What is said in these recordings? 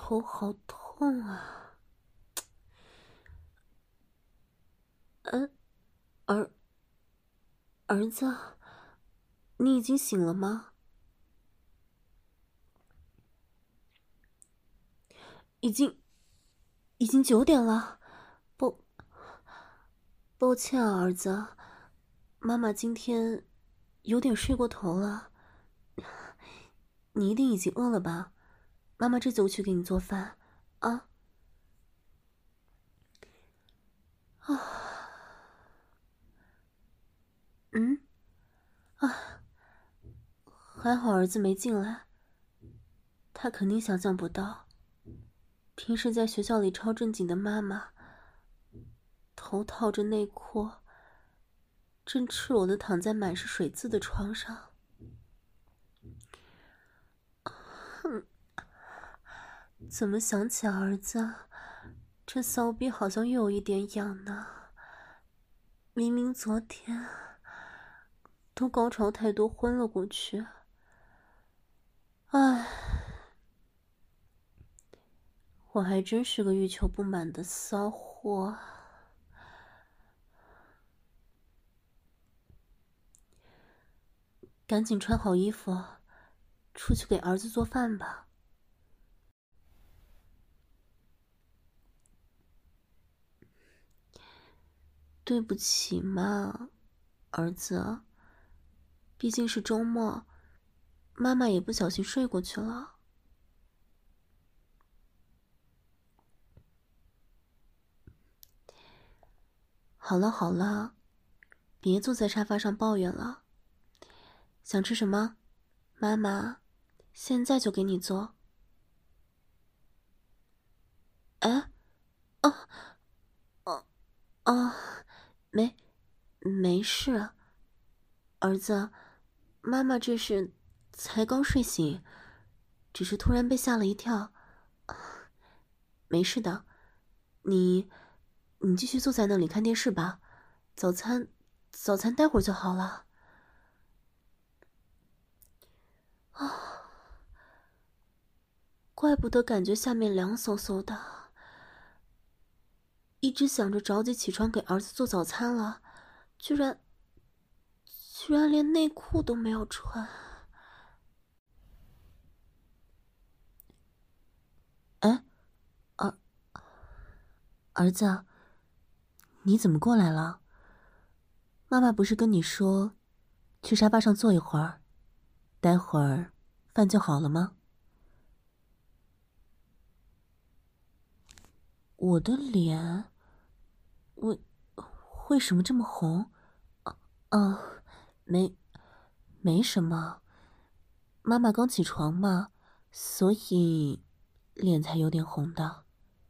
头好痛啊！儿儿子，你已经醒了吗？已经9点了，抱抱歉啊，儿子，妈妈今天有点睡过头了。你一定已经饿了吧？妈妈这就去给你做饭啊。嗯，还好儿子没进来，他肯定想象不到，平时在学校里超正经的妈妈，头套着内裤，正赤裸的躺在满是水渍的床上。怎么想起儿子，这骚逼好像又有一点痒呢？明明昨天都高潮太多昏了过去。唉，我还真是个欲求不满的骚货。赶紧穿好衣服，出去给儿子做饭吧。对不起嘛，儿子，毕竟是周末，妈妈也不小心睡过去了。好了好了，别坐在沙发上抱怨了。想吃什么？妈妈现在就给你做。哎，哦哦哦，没事，儿子，妈妈这是才刚睡醒，只是突然被吓了一跳。没事的，你继续坐在那里看电视吧，早餐待会儿就好了。啊，怪不得感觉下面凉飕飕的，一直想着着急起床给儿子做早餐了，居然连内裤都没有穿。哎，儿儿子，你怎么过来了？妈妈不是跟你说，去沙发上坐一会儿，待会儿饭就好了吗？我的脸，为什么这么红？啊，没没什么，妈妈刚起床嘛，所以脸才有点红的。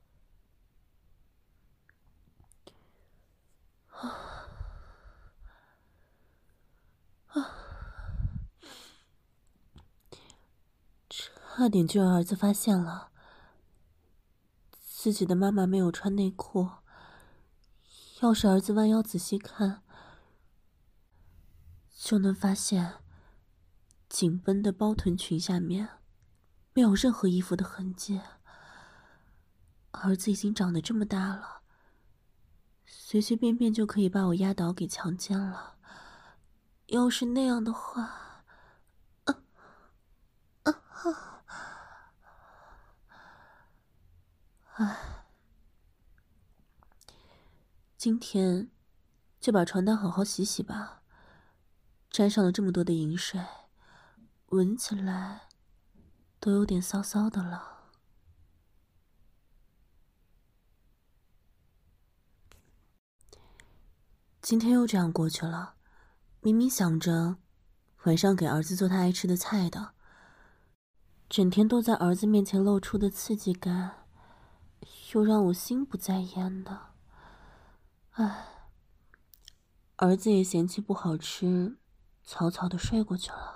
差点就让儿子发现了，自己的妈妈没有穿内裤。要是儿子弯腰仔细看，就能发现紧绷的包臀裙下面没有任何衣服的痕迹。儿子已经长得这么大了，随随便便就可以把我压倒给强奸了。要是那样的话，今天就把床单好好洗洗吧，沾上了这么多的淫水，闻起来都有点骚骚的了。今天又这样过去了，明明想着晚上给儿子做他爱吃的菜的，整天都在儿子面前露出的刺激感，又让我心不在焉的。唉，儿子也嫌弃不好吃，草草的睡过去了。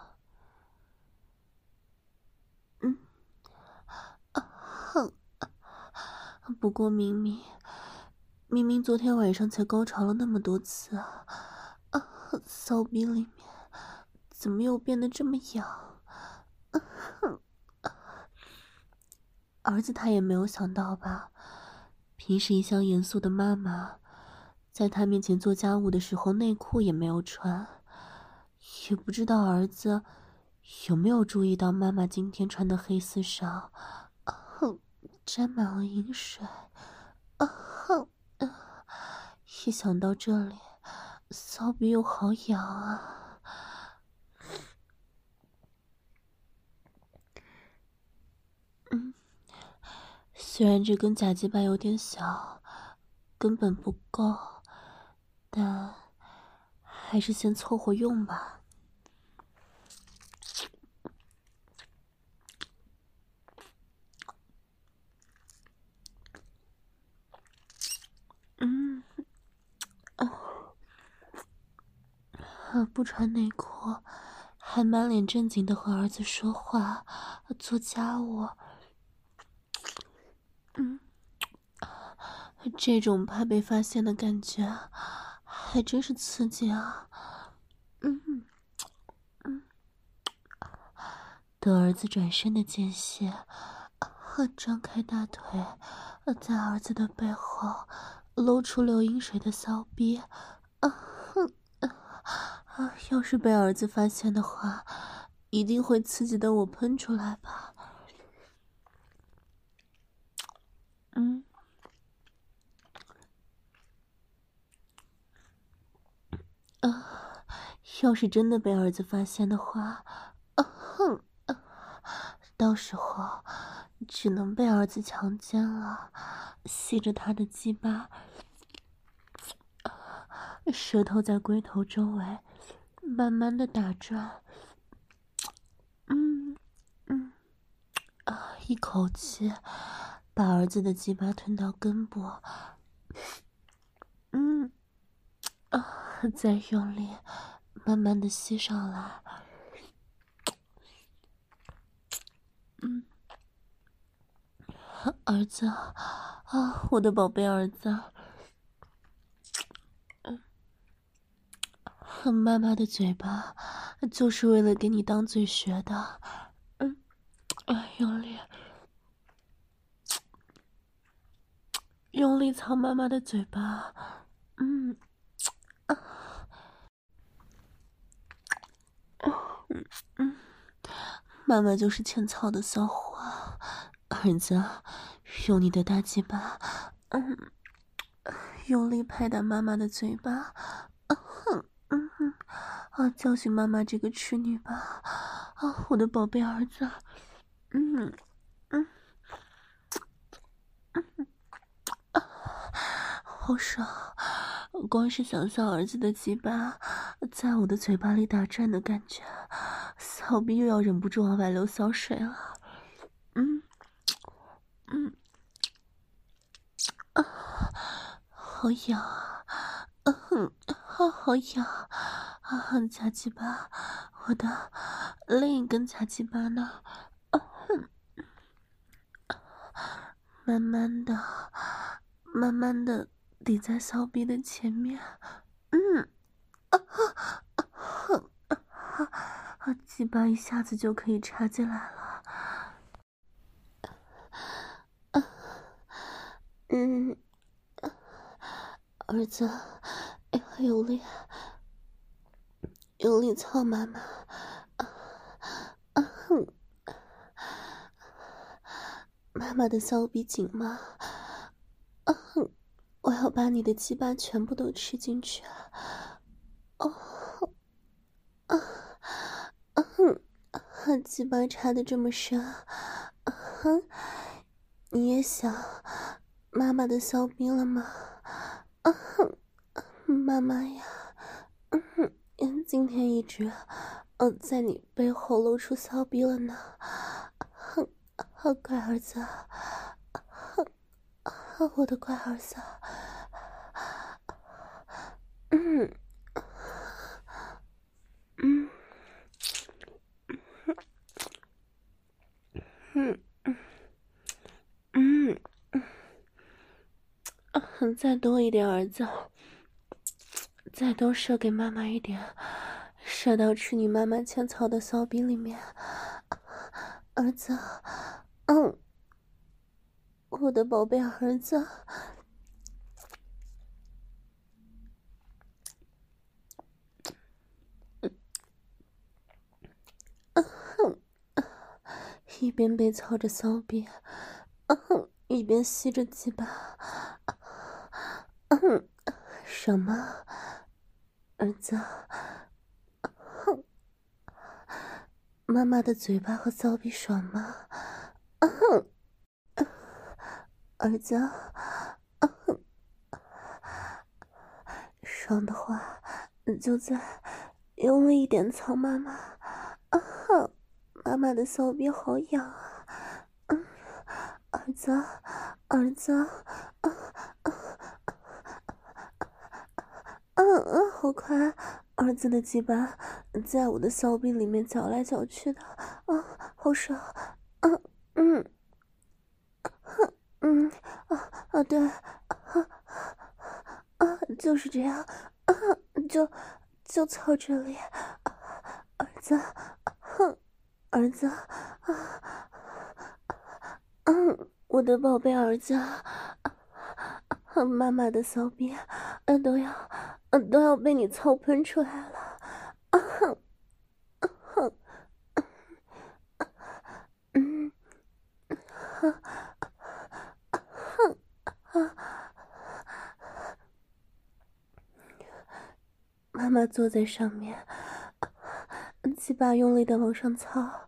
不过明明昨天晚上才高潮了那么多次啊，骚逼里面怎么又变得这么痒？ 儿子他也没有想到吧，平时一向严肃的妈妈，在他面前做家务的时候内裤也没有穿，也不知道儿子有没有注意到妈妈今天穿的黑丝上，沾满了饮水。一想到这里，骚逼又好痒啊！虽然这根假鸡巴有点小，根本不够，但还是先凑合用吧。不穿内裤，还满脸正经的和儿子说话，做家务。这种怕被发现的感觉，还真是刺激啊！等儿子转身的间隙，张开大腿，在儿子的背后露出流饮水的骚逼。要是被儿子发现的话，一定会刺激的我喷出来吧。要是真的被儿子发现的话，到时候只能被儿子强奸了，吸着他的鸡巴，舌头在龟头周围慢慢的打转，一口气把儿子的鸡巴吞到根部，再用力慢慢的吸上来，儿子啊，我的宝贝儿子，妈妈的嘴巴就是为了给你当嘴学的。用力，用力操妈妈的嘴巴。妈妈就是欠操的骚货，儿子，用你的大鸡巴，用力拍打妈妈的嘴巴，教训妈妈这个痴女吧，我的宝贝儿子，好爽！光是想象儿子的鸡巴在我的嘴巴里打转的感觉，骚逼又要忍不住往外流骚水了。好痒啊！好痒啊！假鸡巴，我的另一根假鸡巴呢？慢慢的，慢慢的抵在骚逼的前面。鸡巴一下子就可以插进来了。儿子，用力，用力操妈妈。妈妈的骚逼紧吗？我要把你的鸡巴全部都吃进去。鸡巴插的这么深，你也想妈妈的骚逼了吗？妈妈呀，今天一直在你背后露出骚逼了呢。乖儿子，我的乖儿子，再多一点，儿子，再多射给妈妈一点，射到吃你妈妈欠操的骚逼里面，儿子， 我的宝贝儿子。一边被操着骚逼，一边吸着鸡巴。什么？儿子？妈妈的嘴巴和骚逼爽吗？儿子？爽的话，就再用力一点操妈妈。妈妈的骚逼好痒啊！儿子，儿子，好快！儿子的鸡巴在我的骚逼里面搅来搅去的，好爽！嗯，对，就是这样，就操这里，儿子，儿子，我的宝贝儿子，妈妈的骚逼，都要被你操喷出来了，嗯，妈妈坐在上面，鸡巴用力的往上操，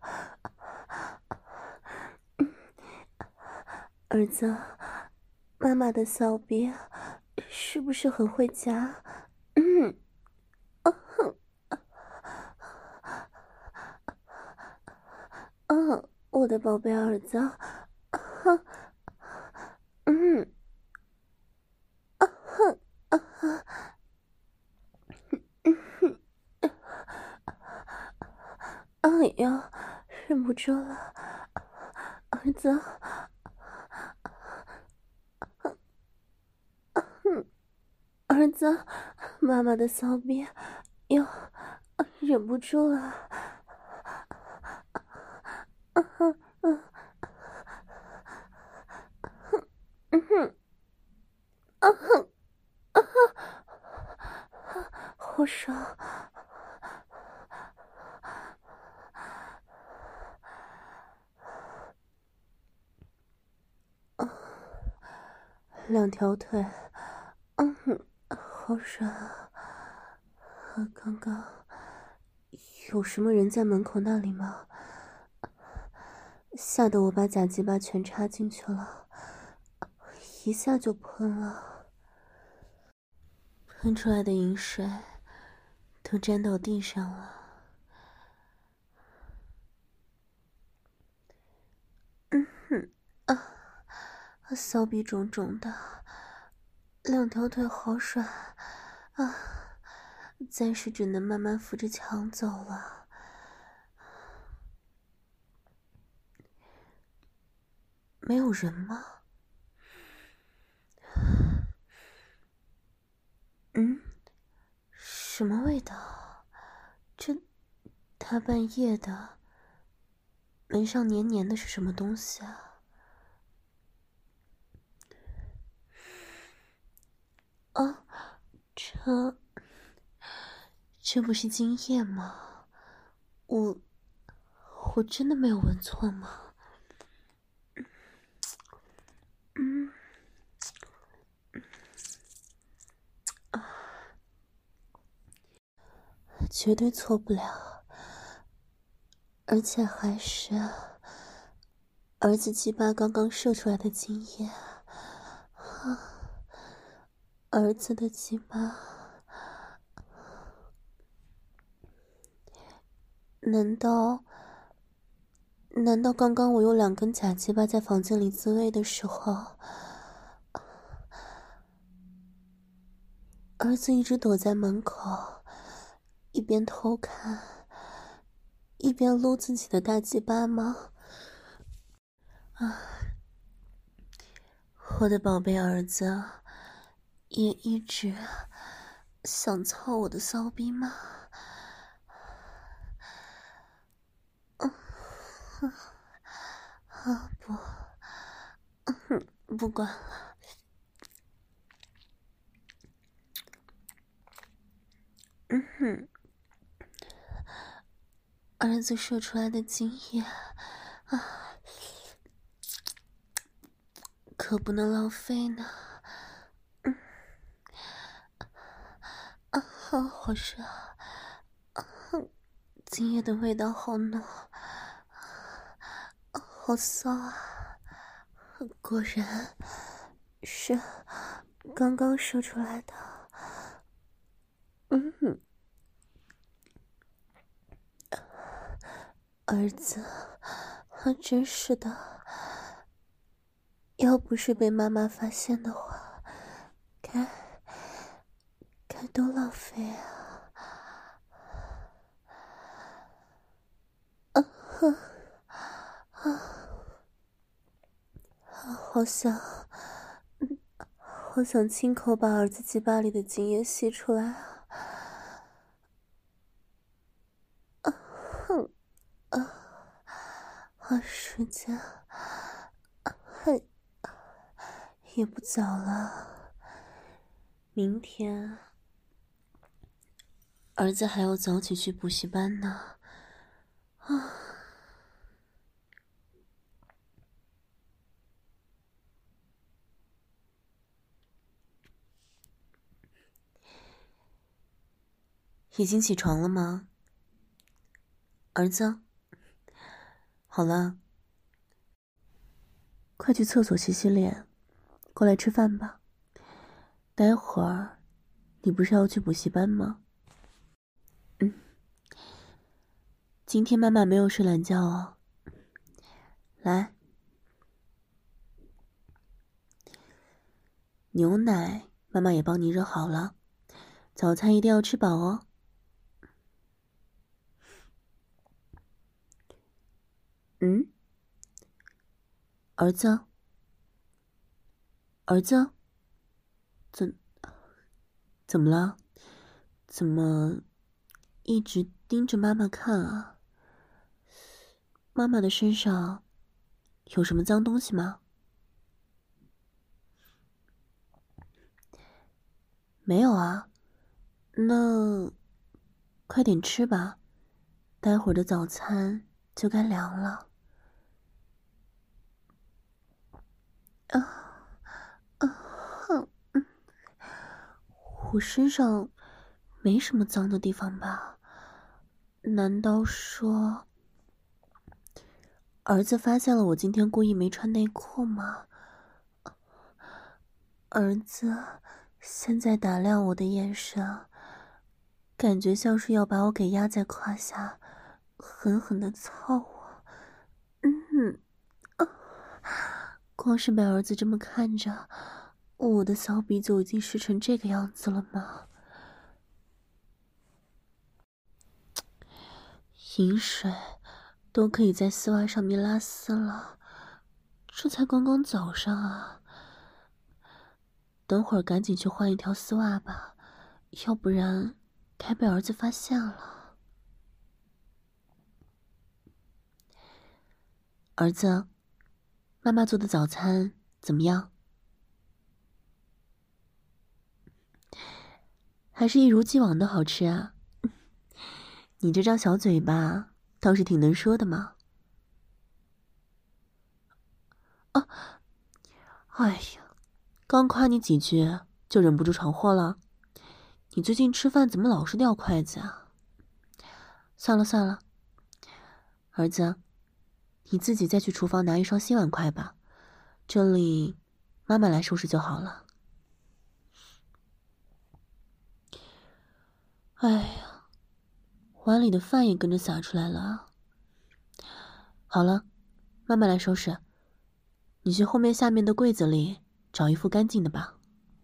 儿子，妈妈的骚逼是不是很会夹？我的宝贝儿子，嗯，哎呀，忍不住了，儿子，儿子，妈妈的骚逼又忍不住了，好爽！两条腿，好爽啊！刚刚有什么人在门口那里吗？吓得我把假鸡巴全插进去了，一下就喷了，喷出来的饮水都沾到地上了。骚逼肿肿的，两条腿好软啊！暂时只能慢慢扶着墙走了。没有人吗？什么味道？这大半夜的，门上黏黏的是什么东西啊？这不是精液吗？我真的没有闻错吗？绝对错不了，而且还是儿子鸡巴刚刚射出来的精液，儿子的鸡巴，难道刚刚我有2根假鸡巴在房间里自慰的时候，儿子一直躲在门口，一边偷看，一边撸自己的大鸡巴吗？我的宝贝儿子也一直想操我的骚逼吗？不， 不管了。儿子射出来的精液啊，可不能浪费呢。好热，精液的味道好浓，好骚啊！果然是刚刚射出来的。儿子，真是的，要不是被妈妈发现的话，该都浪费啊！好想，好想亲口把儿子鸡巴里的精液吸出来啊！时间也不早了，明天儿子还要早起去补习班呢。已经起床了吗？儿子，好了，快去厕所洗洗脸，过来吃饭吧。待会儿你不是要去补习班吗？今天妈妈没有睡懒觉哦。来，牛奶妈妈也帮你热好了，早餐一定要吃饱哦。儿子，怎么了？怎么一直盯着妈妈看啊？妈妈的身上有什么脏东西吗？没有啊。那快点吃吧，待会儿的早餐就该凉了。我身上没什么脏的地方吧？难道说儿子发现了我今天故意没穿内裤吗？儿子现在打量我的眼神，感觉像是要把我给压在胯下，狠狠地操我。光是被儿子这么看着，我的骚逼就已经湿成这个样子了吗？饮水都可以在丝袜上面拉丝了，这才刚刚早上啊！等会儿赶紧去换一条丝袜吧，要不然该被儿子发现了。儿子，妈妈做的早餐怎么样？还是一如既往的好吃啊！你这张小嘴巴倒是挺能说的嘛。哎呀，刚夸你几句就忍不住闯祸了。你最近吃饭怎么老是掉筷子啊？算了，儿子，你自己再去厨房拿一双新碗筷吧，这里妈妈来收拾就好了。哎呀，碗里的饭也跟着洒出来了。好了，妈妈来收拾，你去后面下面的柜子里找一副干净的吧。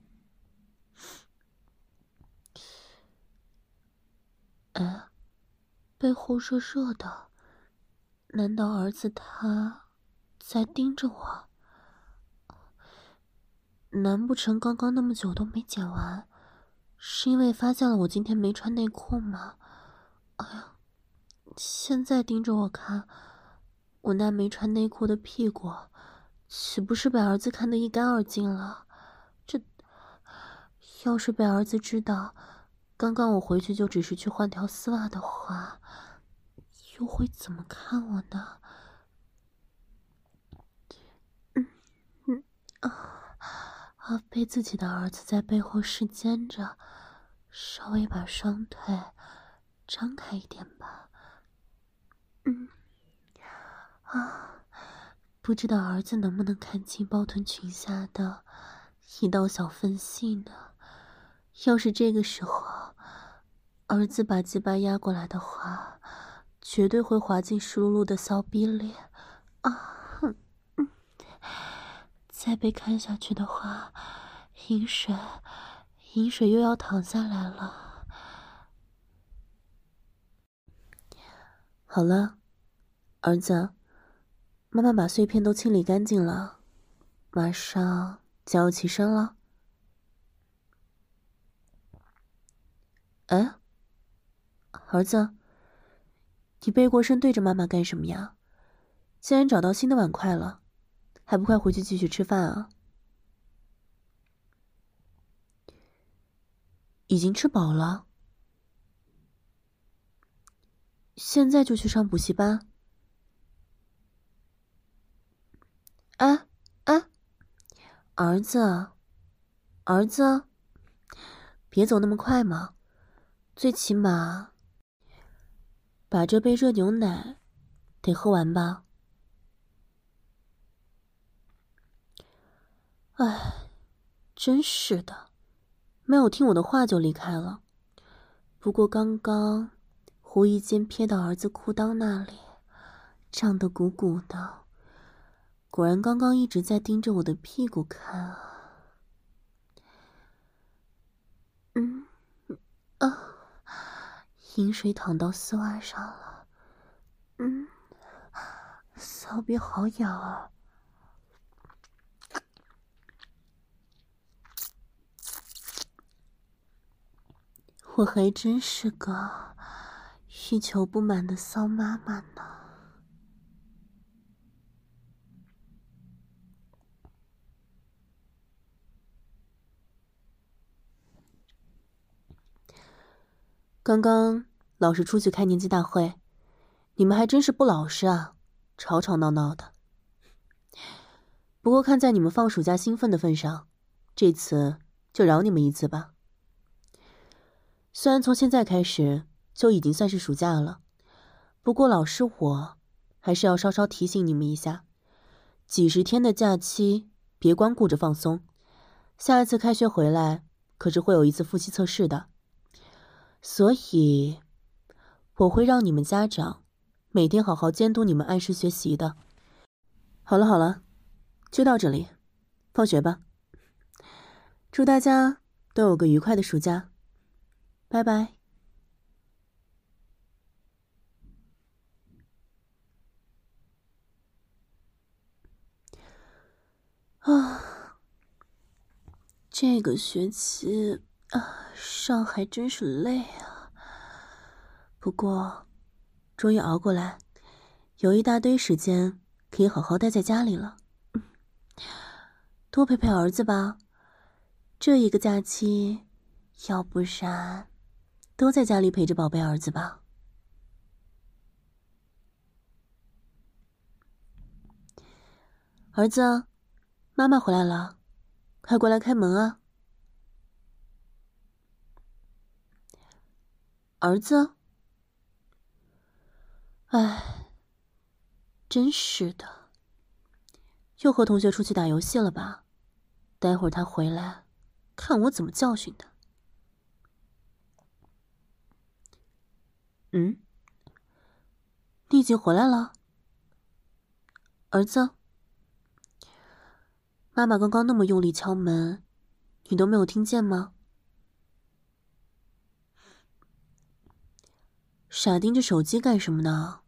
背后热热的，难道儿子他在盯着我？难不成刚刚那么久都没剪完，是因为发现了我今天没穿内裤吗？哎呀，现在盯着我看，我那没穿内裤的屁股岂不是被儿子看得一干二净了？这要是被儿子知道，刚刚我回去就只是去换条丝袜的话，又会怎么看我呢？被自己的儿子在背后视奸着，稍微把双腿张开一点吧。不知道儿子能不能看清包臀裙下的一道小缝隙呢？要是这个时候儿子把鸡巴压过来的话，绝对会滑进湿漉漉的骚逼里啊！再被看下去的话，饮水又要淌下来了。好了，儿子，妈妈把碎片都清理干净了，马上就要起身了。哎，儿子，你背过身对着妈妈干什么呀？既然找到新的碗筷了，还不快回去继续吃饭啊？已经吃饱了，现在就去上补习班？哎哎，儿子，儿子，别走那么快嘛，最起码把这杯热牛奶得喝完吧。哎，真是的，没有听我的话就离开了。不过刚刚无意间瞥到儿子裤裆那里胀得鼓鼓的，果然刚刚一直在盯着我的屁股看啊。饮水淌到丝袜上了，骚逼好痒啊！我还真是个欲求不满的骚妈妈呢。刚刚老师出去开年级大会，你们还真是不老实啊，吵吵闹闹的。不过看在你们放暑假兴奋的份上，这次就饶你们一次吧。虽然从现在开始就已经算是暑假了，不过老师我还是要稍稍提醒你们一下，几十天的假期别光顾着放松，下一次开学回来可是会有一次复习测试的，所以我会让你们家长每天好好监督你们按时学习的。好了好了，就到这里，放学吧。祝大家都有个愉快的暑假，拜拜。这个学期上还真是累啊。不过终于熬过来，有一大堆时间可以好好待在家里了。多陪陪儿子吧，这一个假期，要不然都在家里陪着宝贝儿子吧。儿子，妈妈回来了，快过来开门啊。儿子，哎，真是的，又和同学出去打游戏了吧？待会儿他回来，看我怎么教训他。你已经回来了？儿子，妈妈刚刚那么用力敲门，你都没有听见吗？傻盯着手机干什么呢？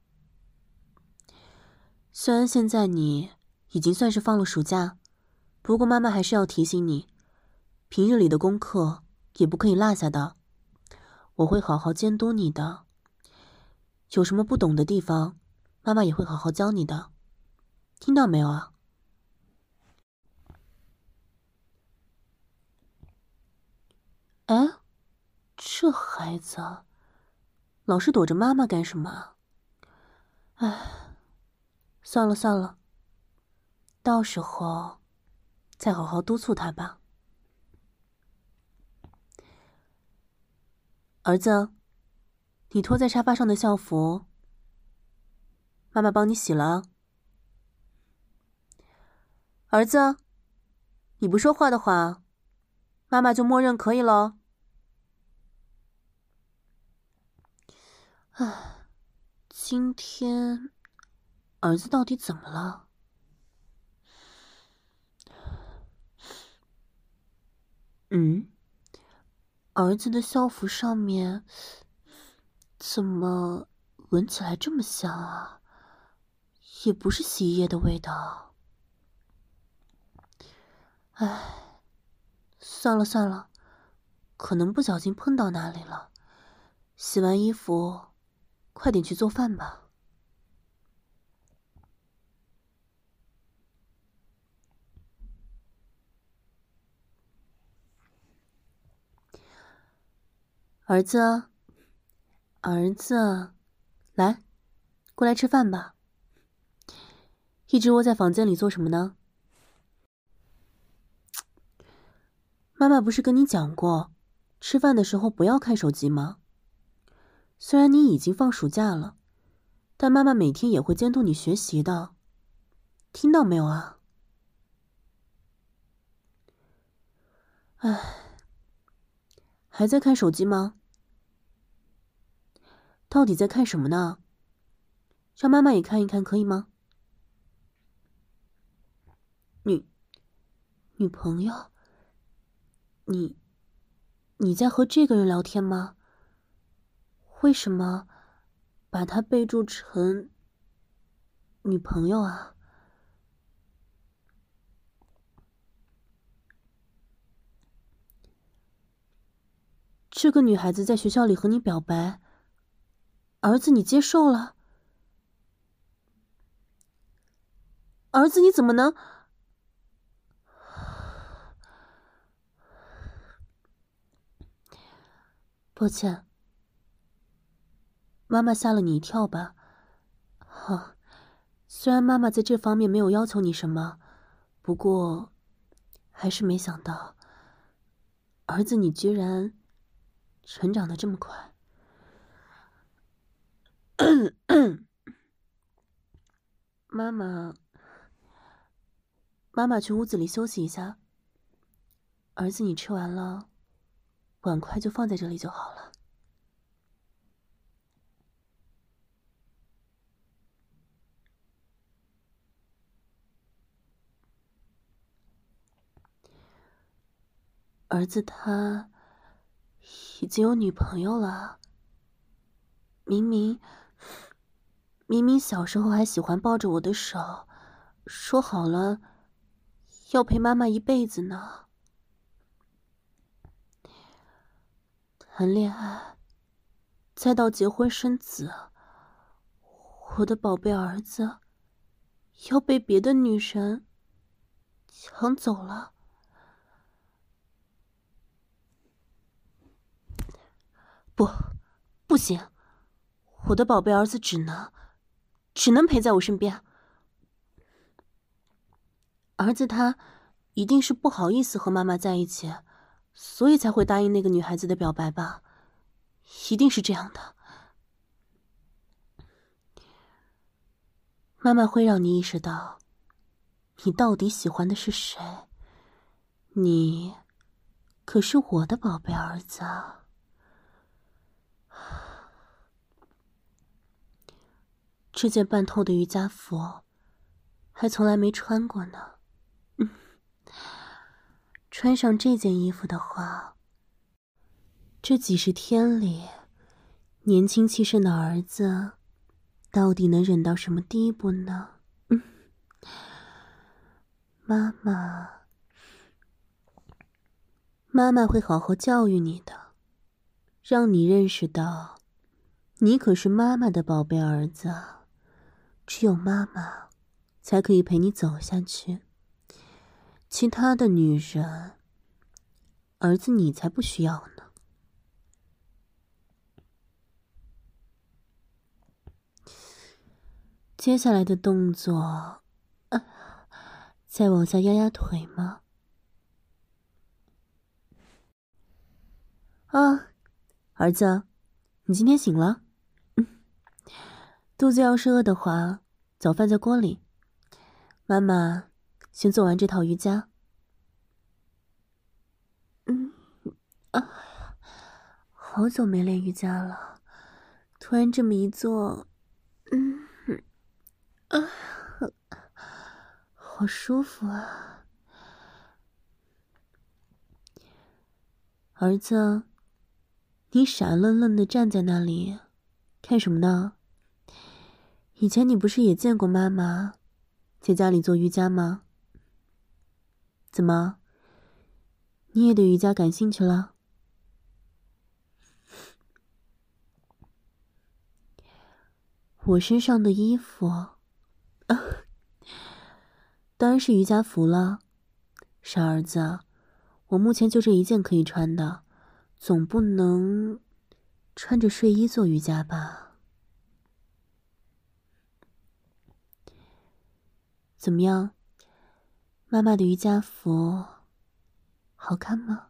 虽然现在你已经算是放了暑假，不过妈妈还是要提醒你，平日里的功课也不可以落下的。我会好好监督你的，有什么不懂的地方，妈妈也会好好教你的，听到没有啊？ 哎，这孩子老是躲着妈妈干什么？哎，算了算了，到时候再好好督促他吧。儿子，你拖在沙发上的校服，妈妈帮你洗了啊。儿子，你不说话的话，妈妈就默认可以咯。唉，今天儿子到底怎么了？儿子的校服上面怎么闻起来这么香啊？也不是洗衣液的味道。唉，算了算了，可能不小心碰到哪里了。洗完衣服，快点去做饭吧。儿子，儿子，来，过来吃饭吧。一直窝在房间里做什么呢？妈妈不是跟你讲过，吃饭的时候不要看手机吗？虽然你已经放暑假了，但妈妈每天也会监督你学习的，听到没有啊？唉，还在看手机吗？到底在看什么呢？让妈妈也看一看，可以吗？女朋友，你在和这个人聊天吗？为什么把他备注成女朋友啊？这个女孩子在学校里和你表白，儿子你接受了？儿子你怎么能……抱歉，妈妈吓了你一跳吧？好，虽然妈妈在这方面没有要求你什么，不过还是没想到，儿子你居然成长得这么快。妈妈，妈妈去屋子里休息一下。儿子，你吃完了，碗筷就放在这里就好了。儿子他已经有女朋友了，明明小时候还喜欢抱着我的手，说好了要陪妈妈一辈子呢。谈恋爱，再到结婚生子，我的宝贝儿子要被别的女人抢走了。不，不行，我的宝贝儿子只能陪在我身边。儿子他一定是不好意思和妈妈在一起，所以才会答应那个女孩子的表白吧，一定是这样的。妈妈会让你意识到，你到底喜欢的是谁。你可是我的宝贝儿子啊。这件半透的瑜伽服还从来没穿过呢。穿上这件衣服的话，这几十天里，年轻气盛的儿子到底能忍到什么地步呢？妈妈会好好教育你的，让你认识到，你可是妈妈的宝贝儿子啊，只有妈妈才可以陪你走下去。其他的女人， 儿子你才不需要呢。接下来的动作，再往下压压腿吗？啊，儿子，你今天醒了？肚子要是饿的话，早饭在锅里。妈妈先做完这套瑜伽。好久没练瑜伽了，突然这么一做，好舒服啊。儿子，你傻愣愣的站在那里，看什么呢？以前你不是也见过妈妈在家里做瑜伽吗？怎么，你也对瑜伽感兴趣了？我身上的衣服，当然是瑜伽服了。傻儿子，我目前就这一件可以穿的，总不能穿着睡衣做瑜伽吧？怎么样，妈妈的瑜伽服好看吗？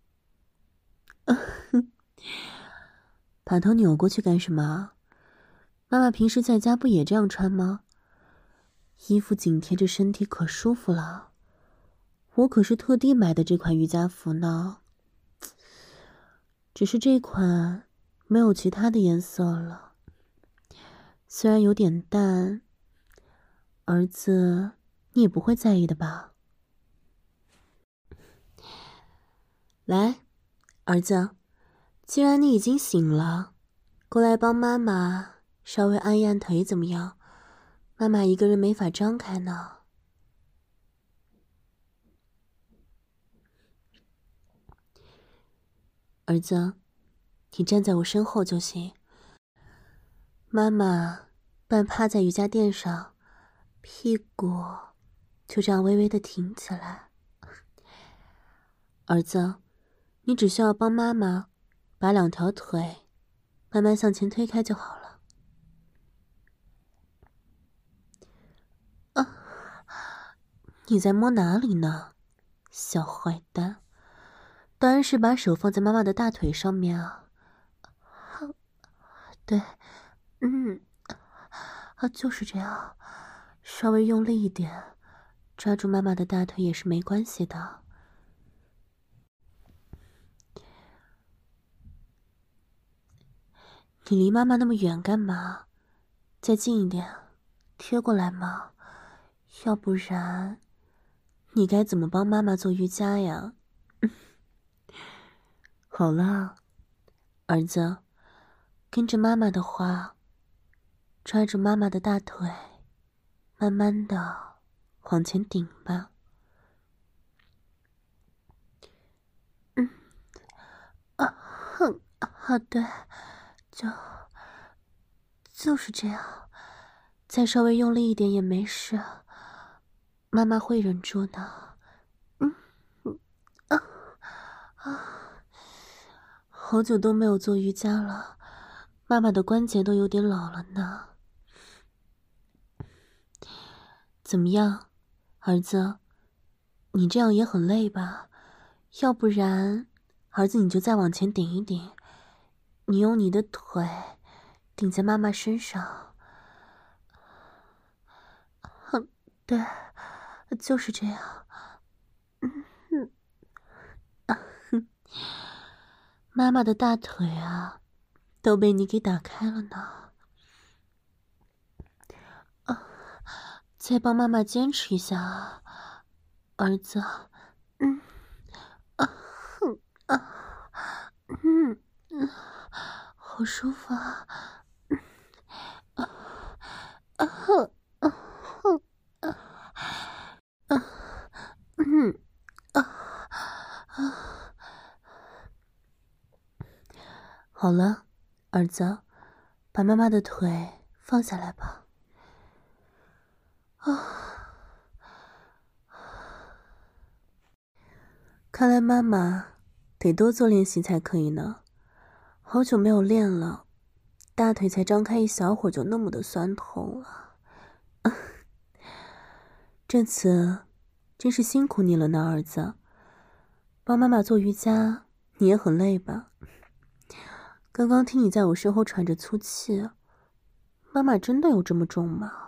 把头扭过去干什么？妈妈平时在家不也这样穿吗？衣服紧贴着身体可舒服了。我可是特地买的这款瑜伽服呢。只是这款没有其他的颜色了，虽然有点淡，儿子你也不会在意的吧？来，儿子，既然你已经醒了，过来帮妈妈稍微按一按腿怎么样？妈妈一个人没法张开呢。儿子，你站在我身后就行。妈妈半趴在瑜伽垫上，屁股就这样微微的挺起来。儿子，你只需要帮妈妈把两条腿慢慢向前推开就好了。你在摸哪里呢，小坏蛋？当然是把手放在妈妈的大腿上面啊。对，就是这样，稍微用力一点，抓住妈妈的大腿也是没关系的。你离妈妈那么远干嘛？再近一点，贴过来嘛，要不然你该怎么帮妈妈做瑜伽呀？好了，儿子，跟着妈妈的话，抓住妈妈的大腿，慢慢的往前顶吧。对，就是这样，再稍微用力一点也没事，妈妈会忍住的。好久都没有做瑜伽了，妈妈的关节都有点老了呢。怎么样，儿子，你这样也很累吧？要不然，儿子你就再往前顶一顶，你用你的腿顶在妈妈身上。对，就是这样。妈妈的大腿啊，都被你给打开了呢。再帮妈妈坚持一下啊，儿子。好舒服啊。好了，儿子，把妈妈的腿放下来吧。看来妈妈得多做练习才可以呢。好久没有练了，大腿才张开一小会儿就那么的酸痛了。这次真是辛苦你了呢，儿子。帮妈妈做瑜伽，你也很累吧？刚刚听你在我身后喘着粗气，妈妈真的有这么重吗？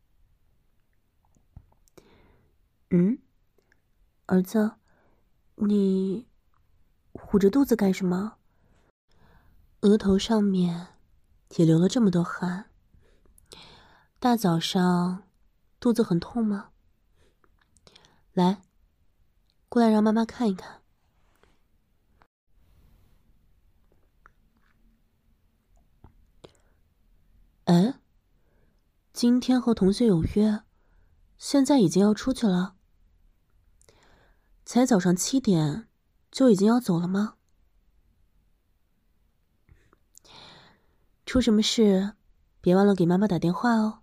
儿子，你捂着肚子干什么？额头上面也流了这么多汗，大早上肚子很痛吗？来，过来让妈妈看一看。哎，今天和同学有约，现在已经要出去了？才早上7点就已经要走了吗？出什么事别忘了给妈妈打电话哦。